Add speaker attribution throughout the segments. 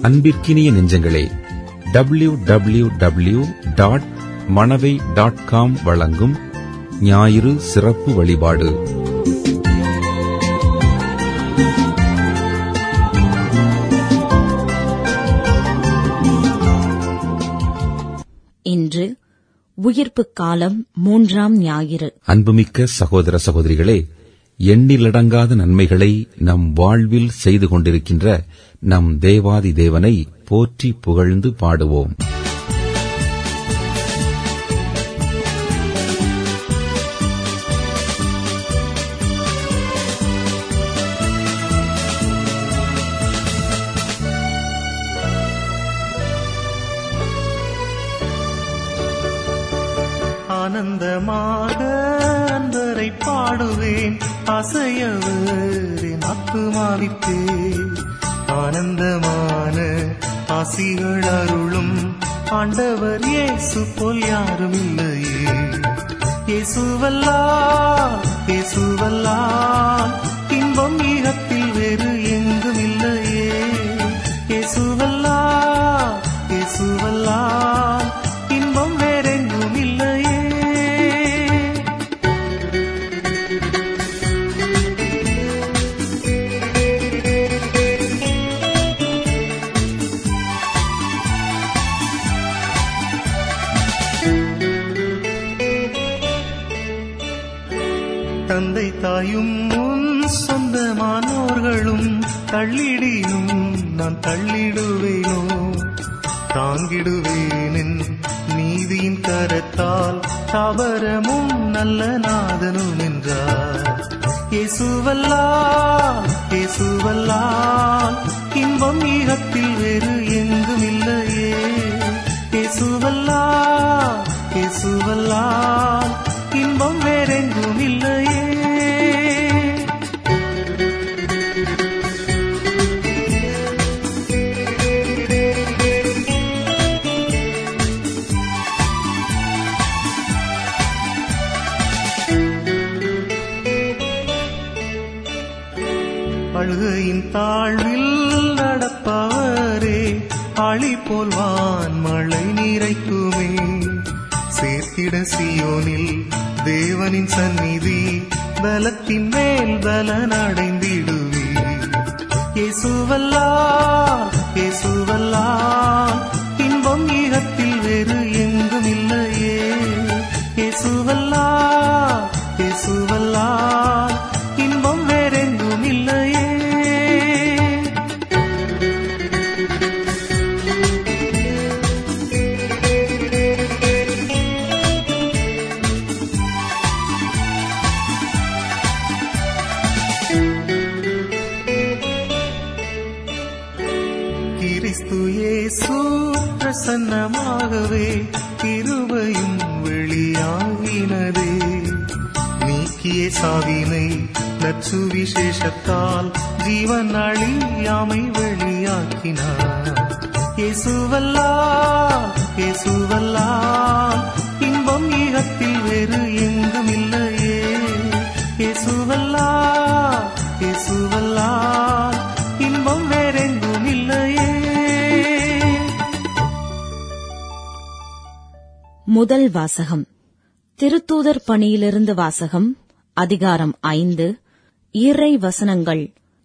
Speaker 1: அன்பிற்கினிய நெஞ்சங்களே, www.manavai.com வழங்கும் ஞாயிறு சிறப்பு வழிபாடு.
Speaker 2: இன்று உயிர்ப்பு காலம் 3ஆம் ஞாயிறு.
Speaker 1: அன்புமிக்க சகோதர சகோதரிகளே, எண்ணிலடங்காத நன்மைகளை நம் வாழ்வில் செய்து கொண்டிருக்கின்ற நம் தேவாதி தேவனை போற்றி புகழ்ந்து பாடுவோம்.
Speaker 3: ஆனந்தமாக அன்பரை பாடுவேன், அசையவரின் ஆத்துமாவித்தே. ஆனந்தமான ஆசிகள் அருளும் ஆண்டவர் இயேசு போல் யாரும் இல்லையே. இயேசுவல்லால் இயேசுவல்லால் இன்பம் ஈகத்தில் வேறு எங்கும் இல்லையே. இயேசுவல்லால் இயேசுவல்லால் இன்பம் வேறெங்கும் இல்லையே. தந்தை தாயும் முன் சொந்தமானோர்களும் தள்ளிடினும் நான் தள்ளிடுவேனோ. தாங்கிடுவேனின் நீதியின் கரத்தால் தாவரமும் நல்ல நாதனும் என்றார். இயேசுவல்லால் இயேசுவல்லால் இன்பம் ஈகத்தில் வேறு எங்கும் இல்லையே. இயேசுவல்லால் இயேசுவல்லால் இன்பம் வேறெங்கும் இல்லையே. அழுகையின் தாழ்வில் நடப்பவரே, ஆழி போல் வான் மழை நீரைக்குமே. சேர்த்திட சீயோனில் தேவனின் சந்நிதி, பலத்தின் மேல் பலன் அடைந்திடுவே. இயேசுவல்லால் இயேசுவல்லால் இன்பம் ஈகத்தில் வேறு எங்கும் இல்லையே. இயேசுவல்லால் இயேசுவல்லால் இன்பம் வேறெங்கும் இல்லையே. கிறிஸ்து இயேசு பிரசன்னமாகவே கிருபையும் வெளியாகினதே. நீக்கிய சாவினை நற்சுவிசேஷத்தால் ஜீவன் அழியாமை வெளியாக்கினார். இயேசுவல்லால் இயேசுவல்லால் இன்பம் ஈகத்தில் வேறு எங்கும் இல்லையே. இயேசுவல்லால் இயேசுவல்லால் இன்பம் வேறெங்கும் இல்லையே.
Speaker 2: முதல் வாசகம். திருத்தூதர் பணியிலிருந்து வாசகம். அதிகாரம் 5, இறை வசனங்கள்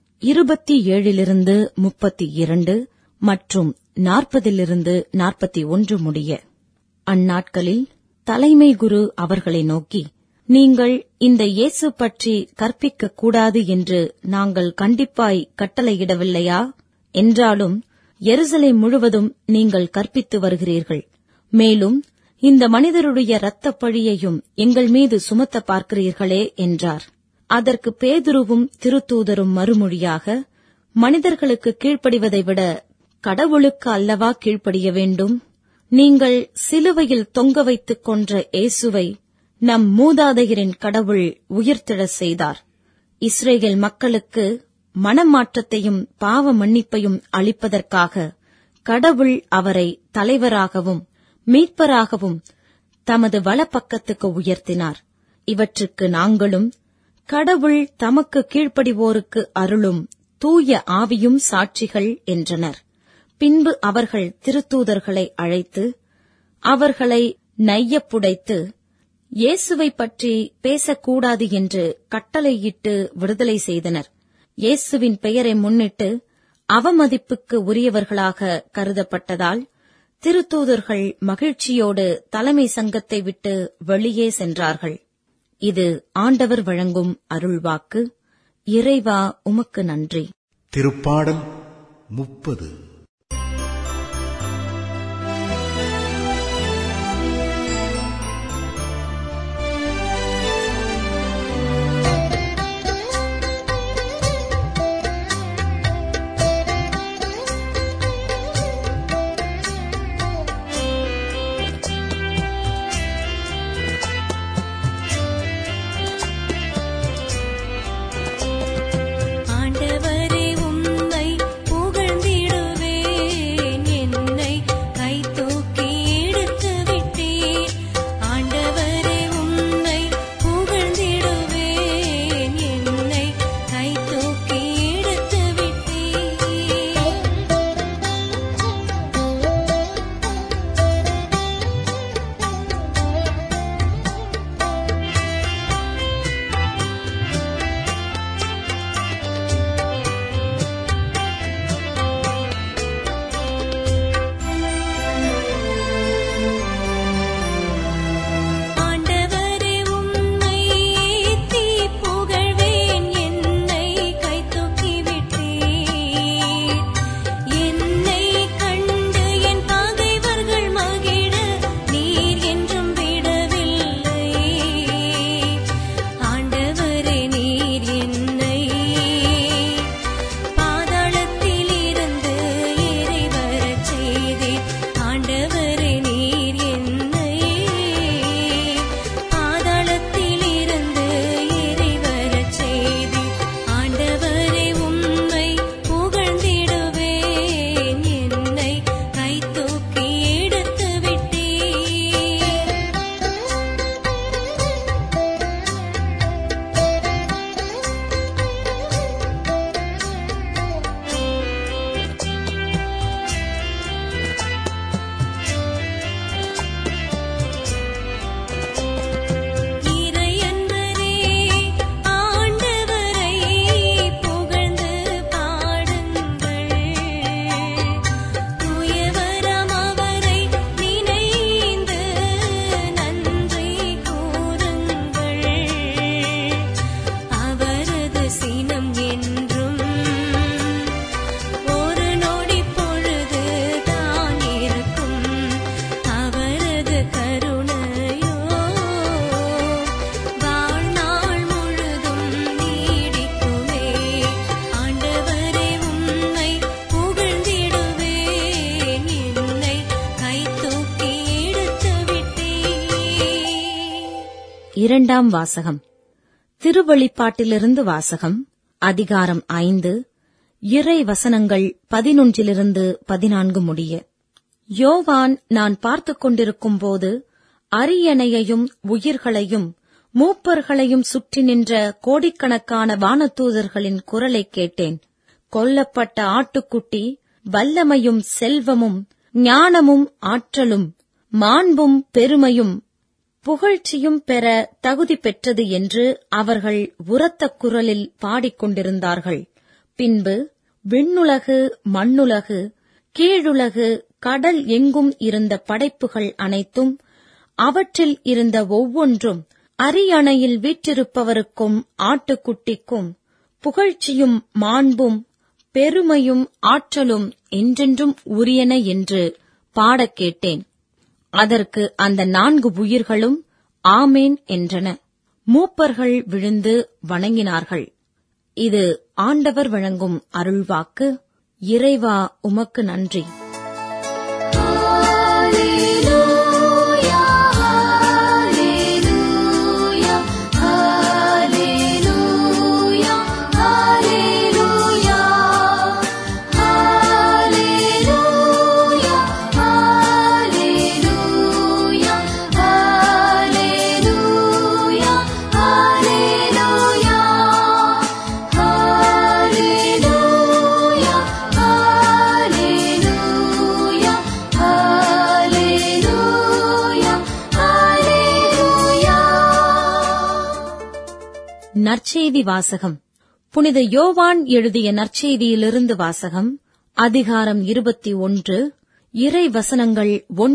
Speaker 2: 27 32 மற்றும் 40 41 முடிய. அந்நாட்களில் தலைமை குரு அவர்களை நோக்கி, நீங்கள் இந்த இயேசு பற்றி கற்பிக்க கூடாது என்று நாங்கள் கண்டிப்பாய் கட்டளையிடவில்லையா? என்றாலும் எருசலேம் முழுவதும் நீங்கள் கற்பித்து வருகிறீர்கள். மேலும் இந்த மனிதருடைய இரத்தப் பழியையும் எங்கள் மீது சுமத்த பார்க்கிறீர்களே என்றார். அதற்கு பேதுருவும் திருத்தூதரும் மறுமொழியாக, மனிதர்களுக்கு கீழ்ப்படிவதை விட கடவுளுக்கு அல்லவா கீழ்ப்படிய வேண்டும்? நீங்கள் சிலுவையில் தொங்க வைத்துக் கொன்ற இயேசுவை நம் மூதாதையரின் கடவுள் உயிர்த்தெழச் செய்தார். இஸ்ரேல் மக்களுக்கு மனமாற்றத்தையும் பாவ மன்னிப்பையும் அளிப்பதற்காக கடவுள் அவரை தலைவராகவும் மீட்பராகவும் தமது வலப்பக்கத்துக்கு உயர்த்தினார். இவற்றுக்கு நாங்களும் கடவுள் தமக்கு கீழ்ப்படிவோருக்கு அருளும் தூய ஆவியும் சாட்சிகள் என்றனர். பின்பு அவர்கள் திருத்தூதர்களை அழைத்து அவர்களை நையப்புடைத்து இயேசுவை பற்றி பேசக்கூடாது என்று கட்டளையிட்டு விடுதலை செய்தனர். இயேசுவின் பெயரை முன்னிட்டு அவமதிப்புக்கு உரியவர்களாக கருதப்பட்டதால் திருத்தூதர்கள் மகிழ்ச்சியோடு தலைமை சங்கத்தை விட்டு வெளியே சென்றார்கள். இது ஆண்டவர் வழங்கும் அருள்வாக்கு. இறைவா, உமக்கு நன்றி.
Speaker 4: திருப்பாடல் 30.
Speaker 2: இரண்டாம் வாசகம். திருவெளிப்பாட்டிலிருந்து வாசகம். அதிகாரம் 5, இறை வசனங்கள் 11-14 முடிய. யோவான் நான் பார்த்துக் கொண்டிருக்கும்போது அரியணையையும் உயிர்களையும் மூப்பர்களையும் சுற்றி நின்ற கோடிக்கணக்கான வானதூதர்களின் குரலைக் கேட்டேன். கொல்லப்பட்ட ஆட்டுக்குட்டி வல்லமையும் செல்வமும் ஞானமும் ஆற்றலும் மாண்பும் பெருமையும் புகழ்ச்சியும் பெற தகுதி பெற்றது என்று அவர்கள் உரத்த குரலில் பாடிக்கொண்டிருந்தார்கள். பின்பு விண்ணுலகு, மண்ணுலகு, கீழுலகு, கடல் எங்கும் இருந்த படைப்புகள் அனைத்தும் அவற்றில் இருந்த ஒவ்வொன்றும் அரியணையில் வீற்றிருப்பவருக்கும் ஆட்டுக்குட்டிக்கும் புகழ்ச்சியும் மாண்பும் பெருமையும் ஆற்றலும் என்றென்றும் உரியன என்று பாடக் கேட்டேன். அதற்கு அந்த 4 உயிர்களும் ஆமேன் என்றன. மூப்பர்கள் விழுந்து வணங்கினார்கள். இது ஆண்டவர் வழங்கும் அருள்வாக்கு. இறைவா, உமக்கு நன்றி.
Speaker 5: Hallelujah.
Speaker 2: நற்செய்தி வாசகம். புனித யோவான் எழுதிய நற்செய்தியிலிருந்து வாசகம். அதிகாரம் 21, இறை வசனங்கள்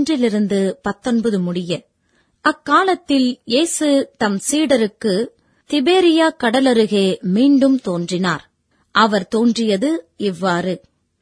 Speaker 2: 1-19 முடிய. அக்காலத்தில் இயேசு தம் சீடருக்கு திபேரியா கடலருகே மீண்டும் தோன்றினார். அவர் தோன்றியது இவ்வாறு: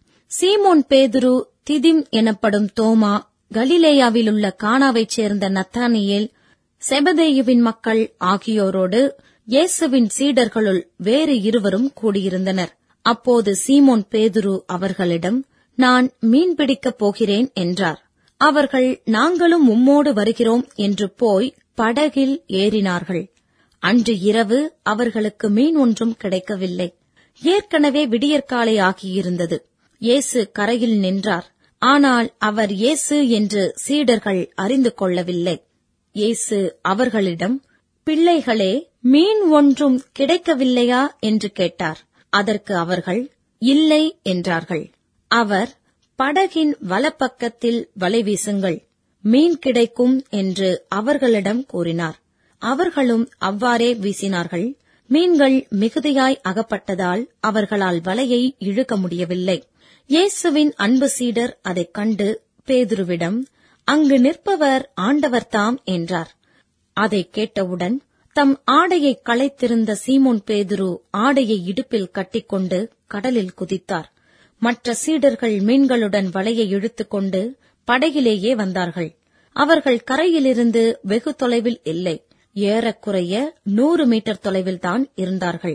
Speaker 2: சீமோன் பேதுரு, திதிம் எனப்படும் தோமா, கலிலேயாவிலுள்ள கானாவைச் சேர்ந்த நத்தானியேல், செபதேயுவின் மக்கள் ஆகியோரோடு இயேசுவின் சீடர்களுள் வேறு இருவரும் கூடியிருந்தனர். அப்போது சீமோன் பேதுரு அவர்களிடம், நான் மீன்பிடிக்கப் போகிறேன் என்றார். அவர்கள், நாங்களும் உம்மோடு வருகிறோம் என்று போய் படகில் ஏறினார்கள். அன்று இரவு அவர்களுக்கு மீன் ஒன்றும் கிடைக்கவில்லை. ஏற்கனவே விடியற்காலை ஆகியிருந்தது. இயேசு கரையில் நின்றார். ஆனால் அவர் இயேசு என்று சீடர்கள் அறிந்து கொள்ளவில்லை. இயேசு அவர்களிடம், பிள்ளைகளே, மீன் ஒன்றும் கிடைக்கவில்லையா என்று கேட்டார். அதற்கு அவர்கள், இல்லை என்றார்கள். அவர், படகின் வலப்பக்கத்தில் வலை வீசுங்கள், மீன் கிடைக்கும் என்று அவர்களிடம் கூறினார். அவர்களும் அவ்வாறே வீசினார்கள். மீன்கள் மிகுதியாய் அகப்பட்டதால் அவர்களால் வலையை இழுக்க முடியவில்லை. இயேசுவின் அன்பு சீடர் அதைக் கண்டு பேதுருவிடம், அங்கு நிற்பவர் ஆண்டவர்தாம் என்றார். அதைக் கேட்டவுடன் தம் ஆடையை களைத்திருந்த சீமோன் பேதுரு ஆடையை இடுப்பில் கட்டிக்கொண்டு கடலில் குதித்தார். மற்ற சீடர்கள் மீன்களுடன் வலையை இழுத்துக்கொண்டு படகிலேயே வந்தார்கள். அவர்கள் கரையிலிருந்து வெகு தொலைவில் இல்லை, ஏறக்குறைய 100 மீட்டர் தொலைவில்தான் இருந்தார்கள்.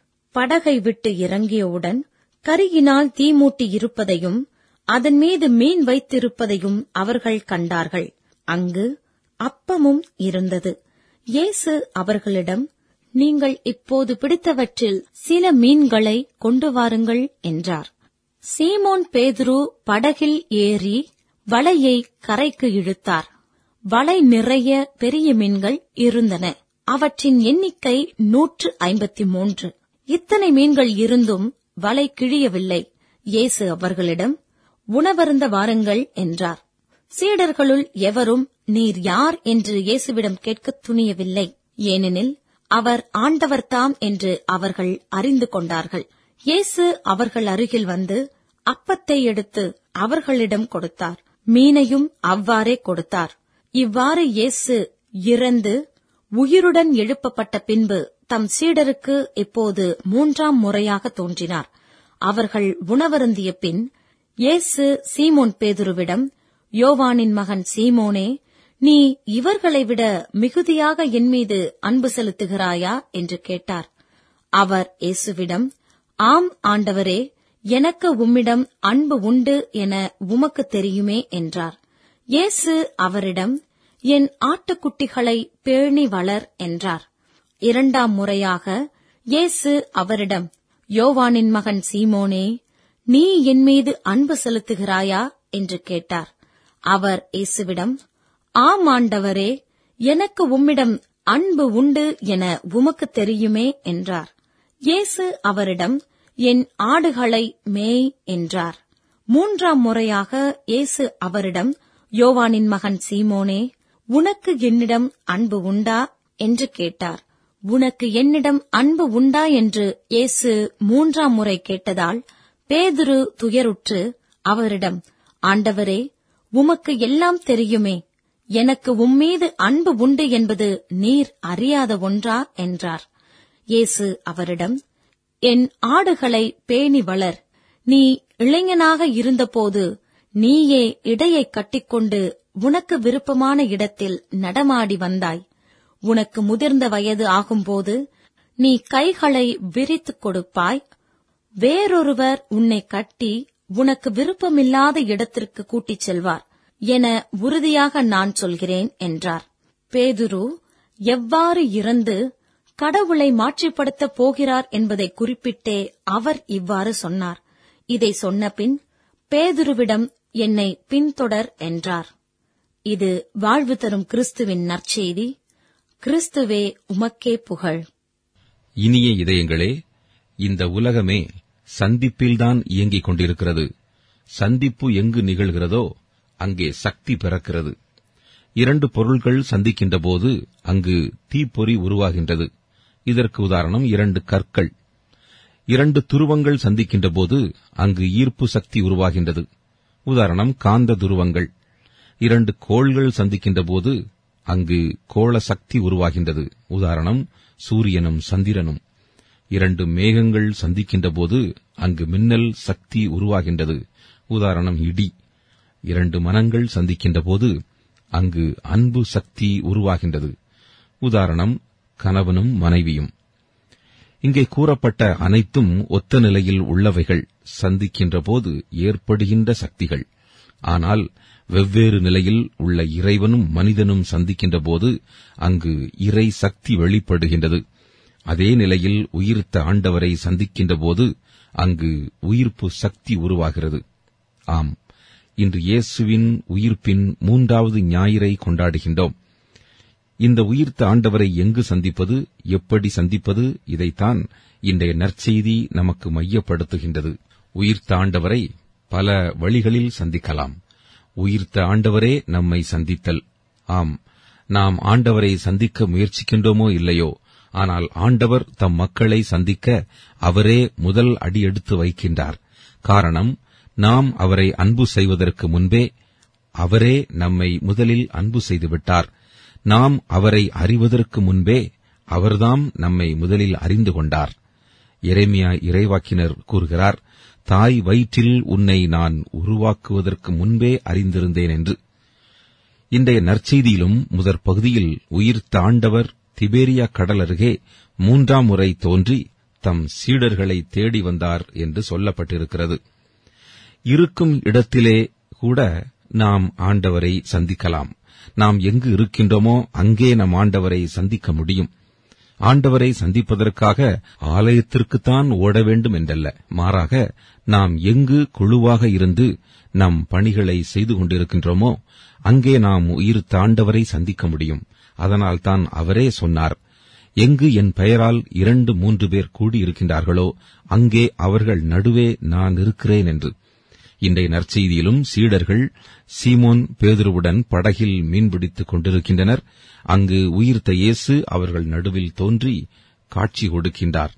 Speaker 2: படகை விட்டு இறங்கியவுடன் கரியினால் தீமூட்டி இருப்பதையும் அதன் மீது மீன் வைத்திருப்பதையும் அவர்கள் கண்டார்கள். அங்கு அப்பமும் இருந்தது. இயேசு அவர்களிடம், நீங்கள் இப்போது பிடித்தவற்றில் சில மீன்களை கொண்டு வாருங்கள் என்றார். சீமோன் பேதுரு படகில் ஏறி வலையை கரைக்கு இழுத்தார். வலை நிறைய பெரிய மீன்கள் இருந்தன. அவற்றின் எண்ணிக்கை 153. இத்தனை மீன்கள் இருந்தும் வலை கிழியவில்லை. இயேசு அவர்களிடம், உணவருந்த வாருங்கள் என்றார். சீடர்களுள் எவரும் நீர் யார் என்று இயேசுவிடம் கேட்கத் துணியவில்லை. ஏனெனில் அவர் ஆண்டவர்தாம் என்று அவர்கள் அறிந்து கொண்டார்கள். இயேசு அவர்கள் அருகில் வந்து அப்பத்தை எடுத்து அவர்களிடம் கொடுத்தார். மீனையும் அவ்வாறே கொடுத்தார். இவ்வாறு இயேசு இறந்து உயிருடன் எழுப்பப்பட்ட பின்பு தம் சீடருக்கு இப்போது 3ஆம் முறையாக தோன்றினார். அவர்கள் உணவருந்திய பின் இயேசு சீமோன் பேதுருவிடம், யோவானின் மகன் சீமோனே, நீ இவர்களை விட மிகுதியாக என்மீது அன்பு செலுத்துகிறாயா என்று கேட்டார். அவர் இயேசுவிடம், ஆம் ஆண்டவரே, எனக்கு உம்மிடம் அன்பு உண்டு என உமக்கு தெரியுமே என்றார். இயேசு அவரிடம், என் ஆட்டுக்குட்டிகளை பேணி வளர் என்றார். 2ஆம் முறையாக இயேசு அவரிடம், யோவானின் மகன் சீமோனே, நீ என்மீது அன்பு செலுத்துகிறாயா என்று கேட்டார். அவர் இயேசுவிடம், ஆம் ஆண்டவரே, எனக்கு உம்மிடம் அன்பு உண்டு என உமக்கு தெரியுமே என்றார். இயேசு அவரிடம், என் ஆடுகளை மேய் என்றார். 3ஆம் முறையாக இயேசு அவரிடம், யோவானின் மகன் சீமோனே, உனக்கு என்னிடம் அன்பு உண்டா என்று கேட்டார். உனக்கு என்னிடம் அன்பு உண்டா என்று இயேசு 3ஆம் முறை கேட்டதால் பேதுரு துயருற்று அவரிடம், ஆண்டவரே, உமக்கு எல்லாம் தெரியுமே, எனக்கு உம்மீது அன்பு உண்டு என்பது நீர் அறியாத ஒன்றா என்றார். இயேசு அவரிடம், என் ஆடுகளை பேணி வளர். நீ இளைஞனாக இருந்தபோது நீயே இடையை கட்டிக்கொண்டு உனக்கு விருப்பமான இடத்தில் நடமாடி வந்தாய். உனக்கு முதிர்ந்த வயது ஆகும்போது நீ கைகளை விரித்துக் கொடுப்பாய். வேறொருவர் உன்னை கட்டி உனக்கு விருப்பமில்லாத இடத்திற்கு கூட்டிச் செல்வார் என உறுதியாக நான் சொல்கிறேன் என்றார். பேதுரு எவ்வாறு இறந்து கடவுளை மாட்சிப்படுத்தப் போகிறார் என்பதை குறிப்பிட்டே அவர் இவ்வாறு சொன்னார். இதை சொன்னபின் பேதுருவிடம், என்னை பின்தொடர் என்றார். இது வாழ்வு தரும் கிறிஸ்துவின் நற்செய்தி. கிறிஸ்துவே உமக்கே புகழ்.
Speaker 1: இனிய இதயங்களே, இந்த உலகமே சந்திப்பில்தான் இயங்கிக் கொண்டிருக்கிறது. சந்திப்பு எங்கு நிகழ்கிறதோ அங்கே சக்தி பிறக்கிறது. 2 பொருள்கள் சந்திக்கின்றபோது அங்கு தீப்பொறி உருவாகின்றது. இதற்கு உதாரணம் 2 கற்கள். 2 துருவங்கள் சந்திக்கின்ற போது அங்கு ஈர்ப்பு சக்தி உருவாகின்றது. உதாரணம் காந்த துருவங்கள். 2 கோள்கள் சந்திக்கின்ற போது அங்கு கோள சக்தி உருவாகின்றது. உதாரணம் சூரியனும் சந்திரனும். 2 மேகங்கள் சந்திக்கின்ற போது அங்கு மின்னல் சக்தி உருவாகின்றது. உதாரணம் இடி. 2 மனங்கள் சந்திக்கின்ற போது அங்கு அன்பு சக்தி உருவாகின்றது. உதாரணம் கணவனும் மனைவியும். இங்கே கூறப்பட்ட அனைத்தும் ஒத்த நிலையில் உள்ளவைகள் சந்திக்கின்ற போது ஏற்படுகின்ற சக்திகள். ஆனால் வெவ்வேறு நிலையில் உள்ள இறைவனும் மனிதனும் சந்திக்கின்ற போது அங்கு இறை சக்தி வெளிப்படுகின்றது. அதே நிலையில் உயிர்த்த ஆண்டவரை சந்திக்கின்ற போது அங்கு உயிர்ப்பு சக்தி உருவாகிறது. ஆம், இன்று இயேசுவின் உயிர்ப்பின் 3வது ஞாயிறை கொண்டாடுகின்றோம். இந்த உயிர்த்த ஆண்டவரை எங்கு சந்திப்பது, எப்படி சந்திப்பது, இதைத்தான் இன்றைய நற்செய்தி நமக்கு மையப்படுத்துகின்றது. உயிர்த்த ஆண்டவரை பல வழிகளில் சந்திக்கலாம். உயிர்த்த ஆண்டவரே நம்மை சந்தித்தல். ஆம், நாம் ஆண்டவரை சந்திக்க முயற்சிக்கின்றோமோ இல்லையோ, ஆனால் ஆண்டவர் தம் மக்களை சந்திக்க அவரே முதல் அடியெடுத்து வைக்கின்றார். காரணம், நாம் அவரை அன்பு செய்வதற்கு முன்பே அவரே நம்மை முதலில் அன்பு செய்துவிட்டார். நாம் அவரை அறிவதற்கு முன்பே அவர்தாம் நம்மை முதலில் அறிந்து கொண்டார். எரேமியா இறைவாக்கினர் கூறுகிறார், தாய் வயிற்றில் உன்னை நான் உருவாக்குவதற்கு முன்பே அறிந்திருந்தேன் என்று. இன்றைய நற்செய்தியிலும் முதற் பகுதியில் உயிர்த்த ஆண்டவர் திபேரியா கடல் அருகே 3ஆம் முறை தோன்றி தம் சீடர்களை தேடி வந்தார் என்று சொல்லப்பட்டிருக்கிறது. இருக்கும் இடத்திலே கூட நாம் ஆண்டவரை சந்திக்கலாம். நாம் எங்கு இருக்கின்றோமோ அங்கே நம் ஆண்டவரை சந்திக்க முடியும். ஆண்டவரை சந்திப்பதற்காக ஆலயத்திற்குத்தான் ஓட வேண்டும் என்றல்ல, மாறாக நாம் எங்கு குழுவாக இருந்து நம் பணிகளை செய்து கொண்டிருக்கின்றோமோ அங்கே நாம் உயிர்த்த ஆண்டவரை சந்திக்க முடியும். அதனால்தான் அவரே சொன்னார், எங்கு என் பெயரால் 2-3 பேர் கூடியிருக்கின்றார்களோ அங்கே அவர்கள் நடுவே நான் இருக்கிறேன் என்று. இன்றைய நற்செய்தியிலும் சீடர்கள் சீமோன் பேதுருவுடன் படகில் மீன்பிடித்துக் கொண்டிருக்கின்றனர். அங்கு உயிர்த்த இயேசு அவர்கள் நடுவில் தோன்றி காட்சி கொடுக்கின்றார்.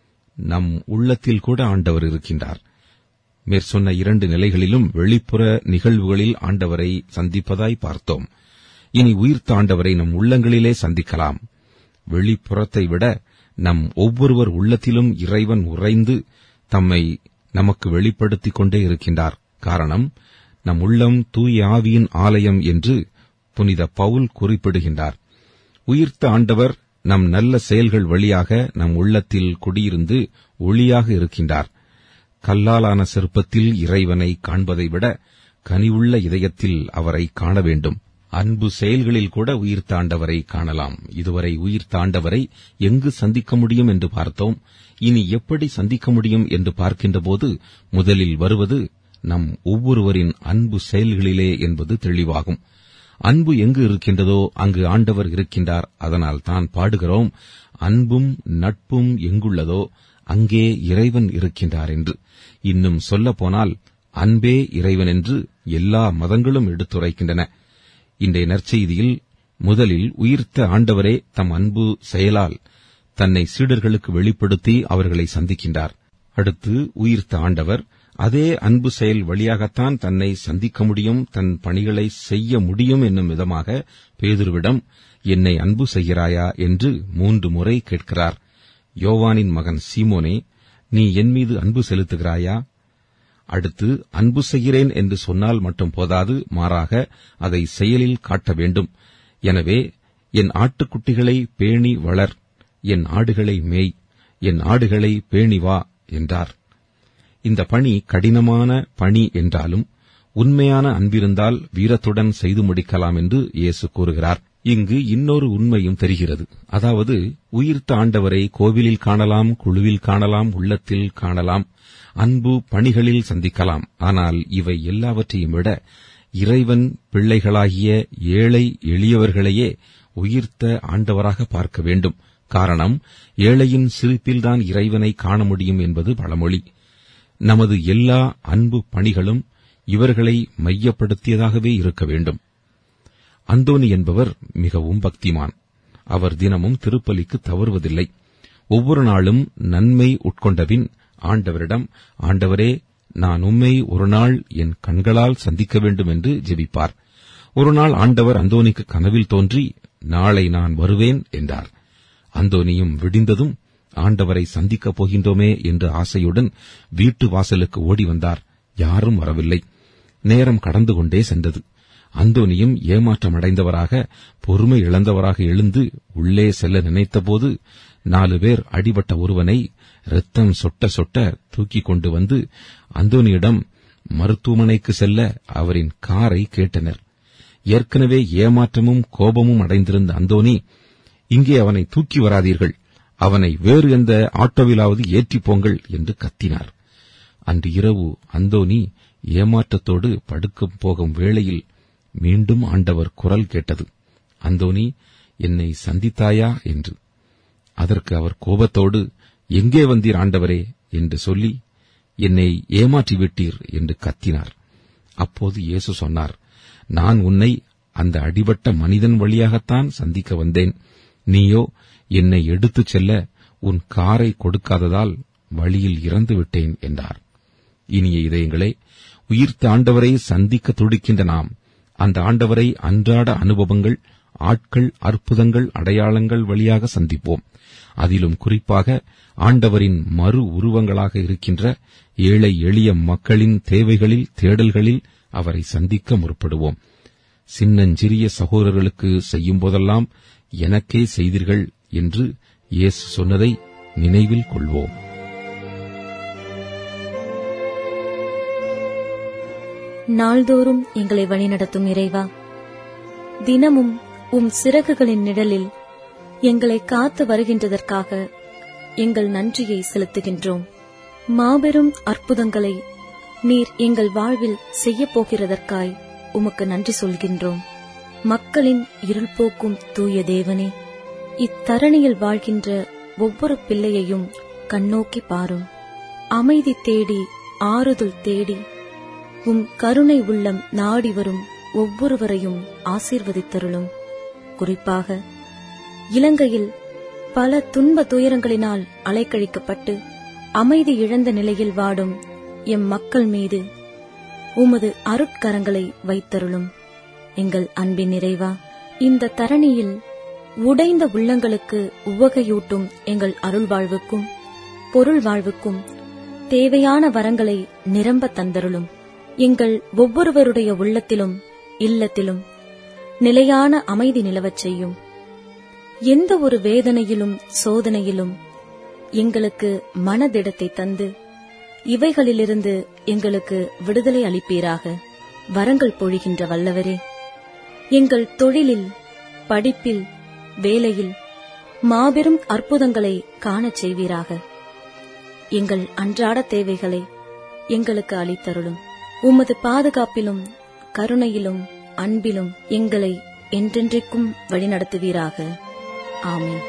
Speaker 1: நம் உள்ளத்தில் கூட ஆண்டவர் இருக்கின்றார். மேற்சொன்ன 2 நிலைகளிலும் வெளிப்புற நிகழ்வுகளில் ஆண்டவரை சந்திப்பதாய் பார்த்தோம். இனி உயிர்த்த ஆண்டவரை நம் உள்ளங்களிலே சந்திக்கலாம். வெளிப்புறத்தை விட நம் ஒவ்வொருவர் உள்ளத்திலும் இறைவன் உறைந்து தம்மை நமக்கு வெளிப்படுத்திக் கொண்டே இருக்கின்றார். காரணம், நம் உள்ளம் தூய ஆவியின் ஆலயம் என்று புனித பவுல் குறிப்பிடுகின்றார். உயிர்த்த ஆண்டவர் நம் நல்ல செயல்கள் வழியாக நம் உள்ளத்தில் குடியிருந்து ஒளியாக இருக்கின்றார். கல்லாலான சிற்பத்தில் இறைவனை காண்பதை விட கனிவுள்ள இதயத்தில் அவரை காண வேண்டும். அன்பு செயல்களில் கூட உயிர்த்த ஆண்டவரை காணலாம். இதுவரை உயிர்த்த ஆண்டவரை எங்கு சந்திக்க முடியும் என்று பார்த்தோம். இனி எப்படி சந்திக்க முடியும் என்று பார்க்கின்றபோது முதலில் வருவது நம் ஒவ்வொருவரின் அன்பு செயல்களிலே என்பது தெளிவாகும். அன்பு எங்கு இருக்கின்றதோ அங்கு ஆண்டவர் இருக்கின்றார். அதனால் தான் பாடுகிறோம், அன்பும் நட்பும் எங்குள்ளதோ அங்கே இறைவன் இருக்கின்றார் என்று. இன்னும் சொல்லப்போனால் அன்பே இறைவன் என்று எல்லா மதங்களும் எடுத்துரைக்கின்றன. இன்றைய நற்செய்தியில் முதலில் உயிர்த்த ஆண்டவரே தம் அன்பு செயலால் தன்னை சீடர்களுக்கு வெளிப்படுத்தி அவர்களை சந்திக்கின்றார். அடுத்து உயிர்த்த ஆண்டவர் அதே அன்பு செயல் வழியாகத்தான் தன்னை சந்திக்க முடியும், தன் பணிகளை செய்ய முடியும் என்னும் விதமாக பேதுருவிடம் என்னை அன்பு செய்கிறாயா என்று 3 முறை கேட்கிறார். யோவானின் மகன் சீமோனே, நீ என் மீது அன்பு செலுத்துகிறாயா? அடுத்து அன்பு செய்கிறேன் என்று சொன்னால் மட்டும் போதாது, மாறாக அதை செயலில் காட்ட வேண்டும். எனவே என் ஆட்டுக்குட்டிகளை பேணி வளர், என் ஆடுகளை மேய், என் ஆடுகளை பேணி வா என்றார். இந்த பணி கடினமான பணி என்றாலும் உண்மையான அன்பிருந்தால் வீரத்துடன் செய்து முடிக்கலாம் என்று இயேசு கூறுகிறார். இங்கு இன்னொரு உண்மையும் தெரிகிறது. அதாவது உயிர்த்த ஆண்டவரை கோவிலில் காணலாம், குழுவில் காணலாம், உள்ளத்தில் காணலாம், அன்பு பணிகளில் சந்திக்கலாம். ஆனால் இவை எல்லாவற்றையும் விட இறைவன் பிள்ளைகளாகிய ஏழை எளியவர்களையே உயிர்த்த ஆண்டவராக பார்க்க வேண்டும். காரணம், ஏழையின் சிரிப்பில்தான் இறைவனை காண முடியும் என்பது பழமொழி. நமது எல்லா அன்பு பணிகளும் இவர்களை மையப்படுத்தியதாகவே இருக்க வேண்டும். அந்தோனி என்பவர் மிகவும் பக்திமான். அவர் தினமும் திருப்பலிக்கு தவறுவதில்லை. ஒவ்வொரு நாளும் நன்மை உட்கொண்டபின் ஆண்டவரிடம், ஆண்டவரே, நான் உம்மை ஒரு நாள் என் கண்களால் சந்திக்க வேண்டும் என்று ஜெபிப்பார். ஒரு நாள் ஆண்டவர் அந்தோனிக்கு கனவில் தோன்றி, நாளை நான் வருவேன் என்றார். அந்தோனியும் விடிந்ததும் ஆண்டவரை சந்திக்கப் போகின்றோமே என்ற ஆசையுடன் வீட்டு வாசலுக்கு ஓடி வந்தார். யாரும் வரவில்லை. நேரம் கடந்து கொண்டே சென்றது. அந்தோனியும் ஏமாற்றமடைந்தவராக, பொறுமை இழந்தவராக எழுந்து உள்ளே செல்ல நினைத்தபோது 4 பேர் அடிபட்ட ஒருவனை இரத்தம் சொட்ட சொட்ட தூக்கிக் கொண்டு வந்து அந்தோனியிடம் மருத்துவமனைக்கு செல்ல அவரின் காரை கேட்டனர். ஏற்கனவே ஏமாற்றமும் கோபமும் அடைந்திருந்த அந்தோனி, இங்கே அவனை தூக்கி வராதீர்கள், அவனை வேறு எந்த ஆட்டோவிலாவது ஏற்றிப்போங்கள் என்று கத்தினார். அன்று இரவு அந்தோனி ஏமாற்றத்தோடு படுக்கப் போகும் வேளையில் மீண்டும் ஆண்டவர் குரல் கேட்டது, அந்தோனி, என்னை சந்தித்தாயா என்று. அதற்கு அவர் கோபத்தோடு, எங்கே வந்தீர் ஆண்டவரே என்று சொல்லி, என்னை ஏமாற்றிவிட்டீர் என்று கத்தினார். அப்போது இயேசு சொன்னார், நான் உன்னை அந்த அடிபட்ட மனிதன் வழியாகத்தான் சந்திக்க வந்தேன். நீயோ என்னை எடுத்துச் செல்ல உன் காரை கொடுக்காததால் வழியில் இறந்துவிட்டேன் என்றார். இனிய இதயங்களே, உயிர்த்த ஆண்டவரை சந்திக்க துடிக்கின்ற நாம் அந்த ஆண்டவரை அன்றாட அனுபவங்கள், ஆட்கள், அற்புதங்கள், அடையாளங்கள் வழியாக சந்திப்போம். அதிலும் குறிப்பாக ஆண்டவரின் மறு உருவங்களாக இருக்கின்ற ஏழை எளிய மக்களின் தேவைகளில், தேடல்களில் அவரை சந்திக்க முற்படுவோம். சின்னஞ்சிறிய சகோதரர்களுக்கு செய்யும்போதெல்லாம் எனக்கே செய்தீர்கள் என்று இயேசு சொன்னதை நினைவில் கொள்வோம்.
Speaker 2: நாள்தோறும் எங்களை வழிநடத்தும் இறைவா, தினமும் உம் சிறகுகளின் நிழலில் எங்களை காத்து வருகின்றதற்காக எங்கள் நன்றியை செலுத்துகின்றோம். மாபெரும் அற்புதங்களை நீர் எங்கள் வாழ்வில் செய்யப் போகிறதற்காய் உமக்கு நன்றி சொல்கின்றோம். மக்களின் இருள் போக்கும் தூய தேவனே, இத்தரணியில் வாழ்கின்ற ஒவ்வொரு பிள்ளையையும் கண்ணோக்கி பாரும். அமைதி தேடி, ஆறுதல் தேடி உம் கருணை உள்ளம் நாடி வரும் ஒவ்வொருவரையும் ஆசீர்வதித்தருளும். குறிப்பாக இலங்கையில் பல துன்ப துயரங்களினால் அலைக்கழிக்கப்பட்டு அமைதி இழந்த நிலையில் வாடும் எம் மக்கள் மீது உமது அருட்கரங்களை வைத்தருளும். எங்கள் அன்பின் நிறைவா, இந்த தரணியில் உடைந்த உள்ளங்களுக்கு உவகையூட்டும் எங்கள் அருள் வாழ்வுக்கும் பொருள் வாழ்வுக்கும் தேவையான வரங்களை நிரம்ப தந்தருளும். எங்கள் ஒவ்வொருவருடைய உள்ளத்திலும் இல்லத்திலும் நிலையான அமைதி நிலவச் செய்யும். எந்த ஒரு வேதனையிலும் சோதனையிலும் எங்களுக்கு மனதிடத்தை தந்து இவைகளிலிருந்து எங்களுக்கு விடுதலை அளிப்பீராக. வரங்கள் பொழிகின்ற வல்லவரே, எங்கள் தொழிலில், படிப்பில், வேலையில் மாபெரும் அற்புதங்களை காணச் செய்வீராக. எங்கள் அன்றாட தேவைகளை எங்களுக்கு அளித்தருளும். உமது பாதுகாப்பிலும் கருணையிலும் அன்பிலும் எங்களை என்றென்றைக்கும் வழிநடத்துவீராக. ஆமென்.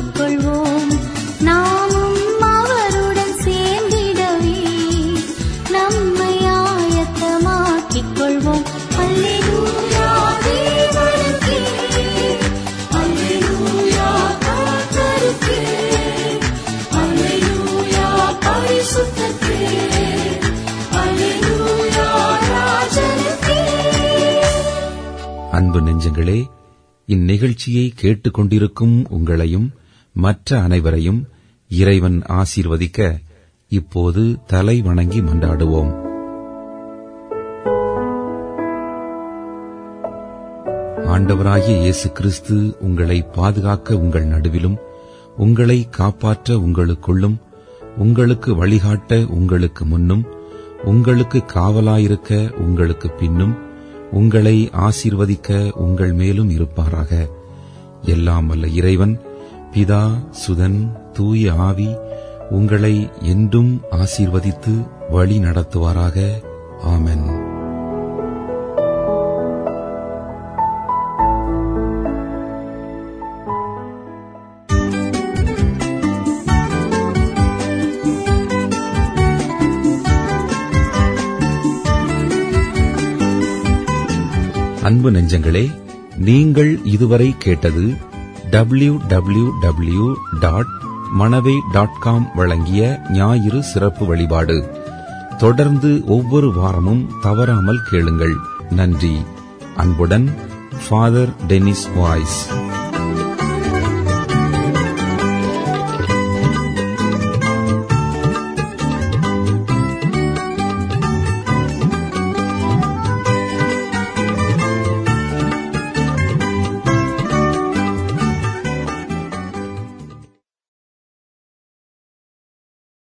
Speaker 5: ஆக்கிக் கொள்வோம். நாமும் அவருடன் சேர்ந்திடவே நம்மை ஆயத்தமாக்கிக் கொள்வோம். அல்லேலூயா தேவனுக்கே, அல்லேலூயா கர்த்தருக்கே, அல்லேலூயா பரிசுத்தருக்கே, அல்லேலூயா ராஜனுக்கே.
Speaker 1: அன்பு நெஞ்சங்களே, இந்நிகழ்ச்சியை கேட்டுக்கொண்டிருக்கும் உங்களையும் மற்ற அனைவரையும் இறைவன் ஆசீர்வதிக்க இப்போது தலை வணங்கி மன்றாடுவோம். ஆண்டவராகிய இயேசு கிறிஸ்து உங்களை பாதுகாக்க உங்கள் நடுவிலும், உங்களை காப்பாற்ற உங்களுக்குள்ளும், உங்களுக்கு வழிகாட்ட உங்களுக்கு முன்னும், உங்களுக்கு காவலாயிருக்க உங்களுக்கு பின்னும், உங்களை ஆசீர்வதிக்க உங்கள் மேலும் இருப்பாராக. எல்லாம் வல்ல இறைவன் பிதா, சுதன், தூய ஆவி உங்களை என்றும் ஆசீர்வதித்து வழி நடத்துவாராக. ஆமென். அன்பு நெஞ்சங்களே, நீங்கள் இதுவரை கேட்டது www.manavai.com வழங்கிய ஞாயிறு சிறப்பு வழிபாடு. தொடர்ந்து ஒவ்வொரு வாரமும் தவறாமல் கேளுங்கள். நன்றி. அன்புடன் ஃபாதர் டெனிஸ் வாய்ஸ்.